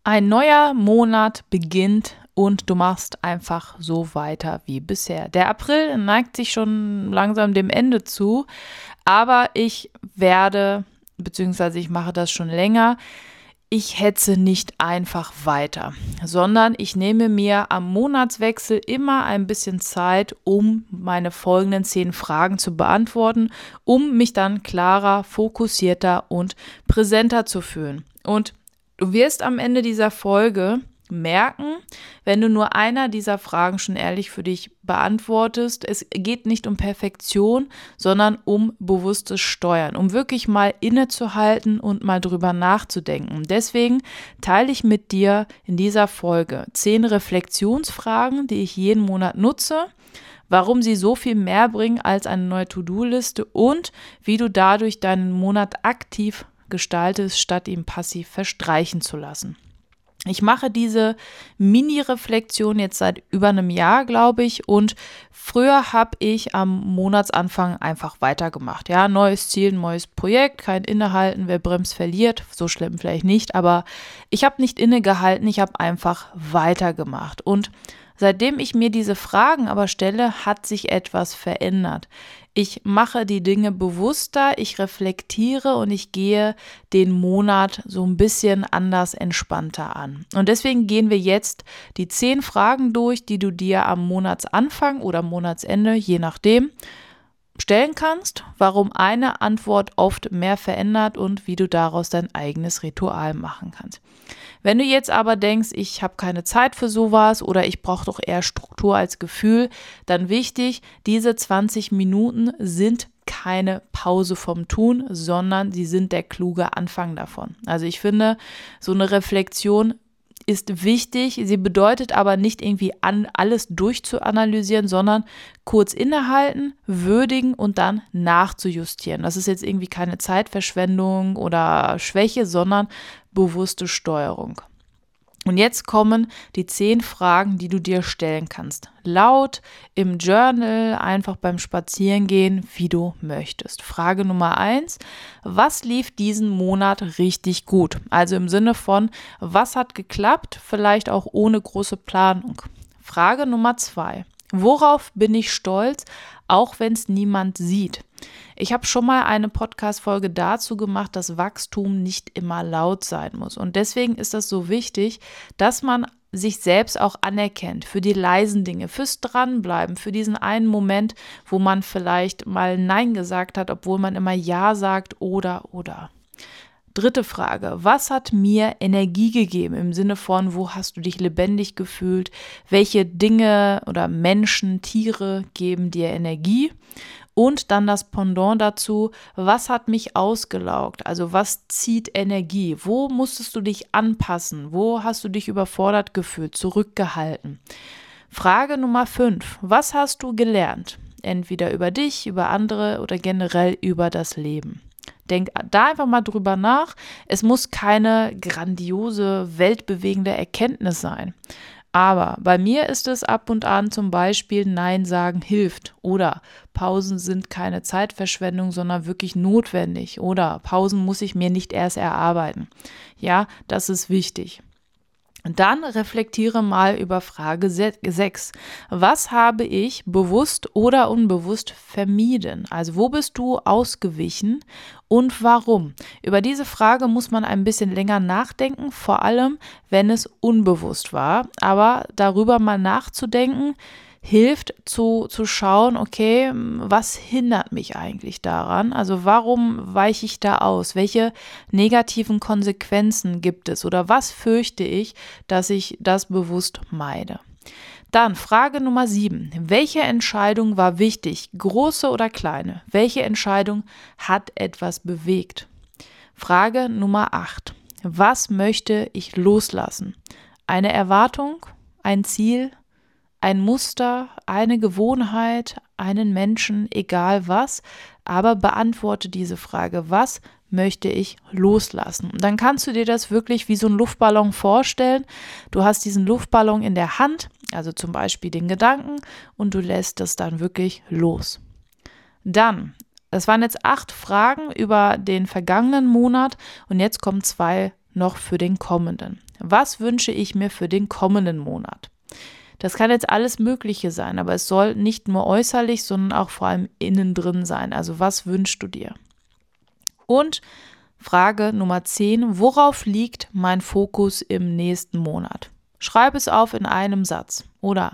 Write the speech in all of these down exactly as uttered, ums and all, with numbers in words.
Ein neuer Monat beginnt und du machst einfach so weiter wie bisher. Der April neigt sich schon langsam dem Ende zu, aber ich werde, beziehungsweise ich mache das schon länger, ich hetze nicht einfach weiter, sondern ich nehme mir am Monatswechsel immer ein bisschen Zeit, um meine folgenden zehn Fragen zu beantworten, um mich dann klarer, fokussierter und präsenter zu fühlen. Und du wirst am Ende dieser Folge merken, wenn du nur einer dieser Fragen schon ehrlich für dich beantwortest, es geht nicht um Perfektion, sondern um bewusstes Steuern, um wirklich mal innezuhalten und mal drüber nachzudenken. Deswegen teile ich mit dir in dieser Folge zehn Reflexionsfragen, die ich jeden Monat nutze, warum sie so viel mehr bringen als eine neue To-Do-Liste und wie du dadurch deinen Monat aktiv gestaltest, statt ihn passiv verstreichen zu lassen. Ich mache diese Mini-Reflexion jetzt seit über einem Jahr, glaube ich, und früher habe ich am Monatsanfang einfach weitergemacht. Ja, neues Ziel, neues Projekt, kein Innehalten, wer bremst, verliert, so schlimm vielleicht nicht, aber ich habe nicht innegehalten, ich habe einfach weitergemacht. Und seitdem ich mir diese Fragen aber stelle, hat sich etwas verändert. Ich mache die Dinge bewusster, ich reflektiere und ich gehe den Monat so ein bisschen anders, entspannter an. Und deswegen gehen wir jetzt die zehn Fragen durch, die du dir am Monatsanfang oder Monatsende, je nachdem, stellen kannst, warum eine Antwort oft mehr verändert und wie du daraus dein eigenes Ritual machen kannst. Wenn du jetzt aber denkst, ich habe keine Zeit für sowas oder ich brauche doch eher Struktur als Gefühl, dann wichtig, diese zwanzig Minuten sind keine Pause vom Tun, sondern sie sind der kluge Anfang davon. Also ich finde, so eine Reflexion ist wichtig, sie bedeutet aber nicht irgendwie an, alles durchzuanalysieren, sondern kurz innehalten, würdigen und dann nachzujustieren. Das ist jetzt irgendwie keine Zeitverschwendung oder Schwäche, sondern bewusste Steuerung. Und jetzt kommen die zehn Fragen, die du dir stellen kannst. Laut, im Journal, einfach beim Spazierengehen, wie du möchtest. Frage Nummer eins, was lief diesen Monat richtig gut? Also im Sinne von, was hat geklappt, vielleicht auch ohne große Planung. Frage Nummer zwei, worauf bin ich stolz, auch wenn es niemand sieht? Ich habe schon mal eine Podcast-Folge dazu gemacht, dass Wachstum nicht immer laut sein muss. Und deswegen ist das so wichtig, dass man sich selbst auch anerkennt für die leisen Dinge, fürs Dranbleiben, für diesen einen Moment, wo man vielleicht mal Nein gesagt hat, obwohl man immer Ja sagt oder, oder. Dritte Frage, was hat mir Energie gegeben im Sinne von, wo hast du dich lebendig gefühlt? Welche Dinge oder Menschen, Tiere geben dir Energie? Und dann das Pendant dazu, was hat mich ausgelaugt? Also was zieht Energie? Wo musstest du dich anpassen? Wo hast du dich überfordert gefühlt, zurückgehalten? Frage Nummer fünf, was hast du gelernt? Entweder über dich, über andere oder generell über das Leben. Denk da einfach mal drüber nach. Es muss keine grandiose, weltbewegende Erkenntnis sein. Aber bei mir ist es ab und an zum Beispiel Nein sagen hilft oder Pausen sind keine Zeitverschwendung, sondern wirklich notwendig oder Pausen muss ich mir nicht erst erarbeiten. Ja, das ist wichtig. Dann reflektiere mal über Frage sechs. Was habe ich bewusst oder unbewusst vermieden? Also wo bist du ausgewichen und warum? Über diese Frage muss man ein bisschen länger nachdenken, vor allem wenn es unbewusst war. Aber darüber mal nachzudenken, hilft zu, zu schauen, okay, was hindert mich eigentlich daran? Also warum weiche ich da aus? Welche negativen Konsequenzen gibt es? Oder was fürchte ich, dass ich das bewusst meide? Dann Frage Nummer sieben. Welche Entscheidung war wichtig, große oder kleine? Welche Entscheidung hat etwas bewegt? Frage Nummer acht. Was möchte ich loslassen? Eine Erwartung? Ein Ziel? Ein Muster, eine Gewohnheit, einen Menschen, egal was, aber beantworte diese Frage, was möchte ich loslassen? Und dann kannst du dir das wirklich wie so ein Luftballon vorstellen. Du hast diesen Luftballon in der Hand, also zum Beispiel den Gedanken, und du lässt das dann wirklich los. Dann, das waren jetzt acht Fragen über den vergangenen Monat und jetzt kommen zwei noch für den kommenden? Was wünsche ich mir für den kommenden Monat? Das kann jetzt alles Mögliche sein, aber es soll nicht nur äußerlich, sondern auch vor allem innen drin sein. Also was wünschst du dir? Und Frage Nummer zehn, worauf liegt mein Fokus im nächsten Monat? Schreib es auf in einem Satz oder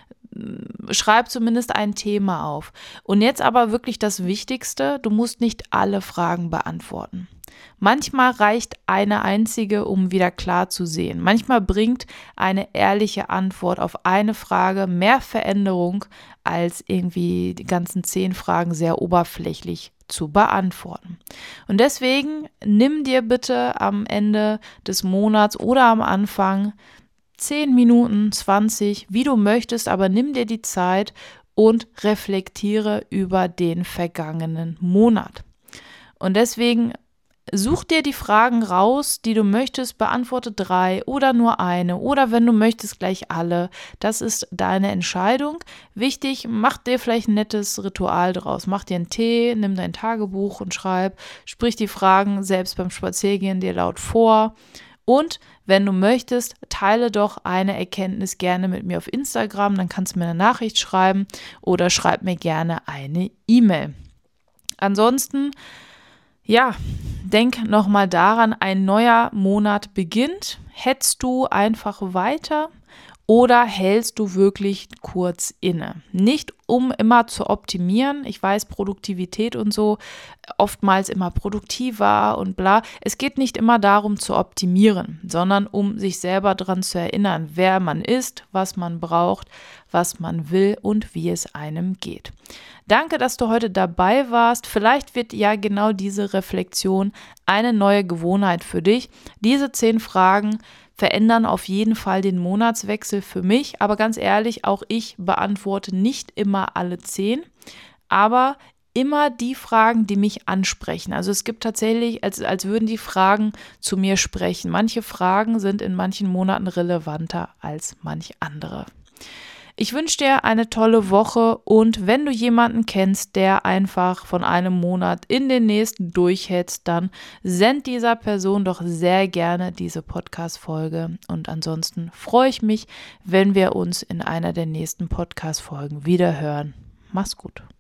schreib zumindest ein Thema auf. Und jetzt aber wirklich das Wichtigste, du musst nicht alle Fragen beantworten. Manchmal reicht eine einzige, um wieder klar zu sehen. Manchmal bringt eine ehrliche Antwort auf eine Frage mehr Veränderung, als irgendwie die ganzen zehn Fragen sehr oberflächlich zu beantworten. Und deswegen nimm dir bitte am Ende des Monats oder am Anfang zehn Minuten, zwanzig, wie du möchtest, aber nimm dir die Zeit und reflektiere über den vergangenen Monat. Und deswegen such dir die Fragen raus, die du möchtest, beantworte drei oder nur eine oder wenn du möchtest gleich alle. Das ist deine Entscheidung. Wichtig, mach dir vielleicht ein nettes Ritual draus. Mach dir einen Tee, nimm dein Tagebuch und schreib, sprich die Fragen selbst beim Spaziergehen dir laut vor. Und wenn du möchtest, teile doch eine Erkenntnis gerne mit mir auf Instagram, dann kannst du mir eine Nachricht schreiben oder schreib mir gerne eine E-Mail. Ansonsten, ja, denk nochmal daran, ein neuer Monat beginnt. Hetzt du einfach weiter oder hältst du wirklich kurz inne? Nicht um immer zu optimieren. Ich weiß, Produktivität und so, oftmals immer produktiver und bla. Es geht nicht immer darum zu optimieren, sondern um sich selber daran zu erinnern, wer man ist, was man braucht, was man will und wie es einem geht. Danke, dass du heute dabei warst. Vielleicht wird ja genau diese Reflexion eine neue Gewohnheit für dich. Diese zehn Fragen verändern auf jeden Fall den Monatswechsel für mich. Aber ganz ehrlich, auch ich beantworte nicht immer alle zehn, aber immer die Fragen, die mich ansprechen. Also es gibt tatsächlich, als, als würden die Fragen zu mir sprechen. Manche Fragen sind in manchen Monaten relevanter als manch andere. Ich wünsche dir eine tolle Woche und wenn du jemanden kennst, der einfach von einem Monat in den nächsten durchhetzt, dann send dieser Person doch sehr gerne diese Podcast-Folge. Und ansonsten freue ich mich, wenn wir uns in einer der nächsten Podcast-Folgen wieder hören. Mach's gut.